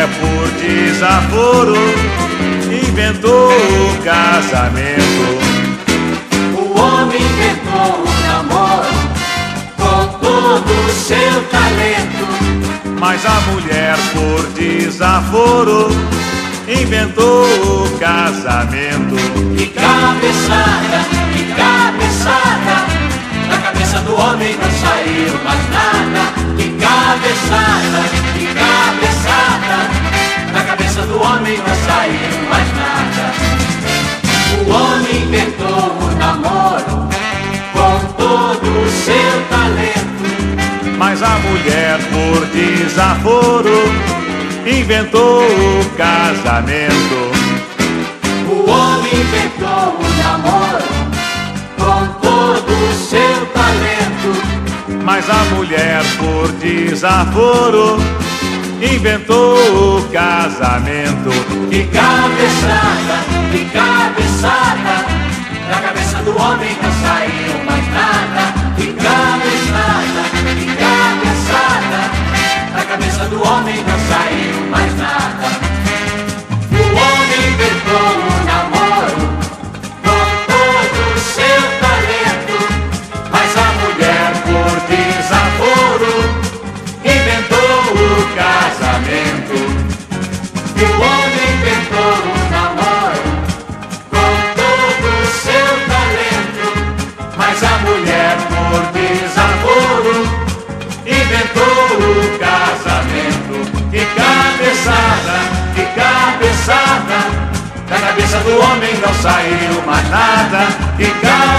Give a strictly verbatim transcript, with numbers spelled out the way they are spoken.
mulher por desaforo inventou o casamento. O homem inventou o namoro com todo o seu talento, mas a mulher por desaforo inventou o casamento. que cabeçada, que cabeçada, da cabeça do homem não saiu mais nada. Que cabeçada, que cabeçada, da cabeça do homem não saiu mais nada. O homem inventou o namoro com todo o seu talento, Mas a mulher por desaforo inventou o casamento. o homem inventou o namoro com todo o seu talento, Mas a mulher por desaforo inventou o casamento. que cabeçada, que cabeçada, da cabeça do homem não saiu mais nada. Que cabeçada, que cabeçada, da cabeça do homem não saiu mais nada. O homem inventou o namoro com todo o seu talento, Mas a mulher por desaforo inventou o casamento. o homem inventou o namoro com todo o seu talento, Mas a mulher por desaforo inventou o casamento. Que cabeçada, que cabeçada, da cabeça do homem não saiu mais nada. Que cabeçada.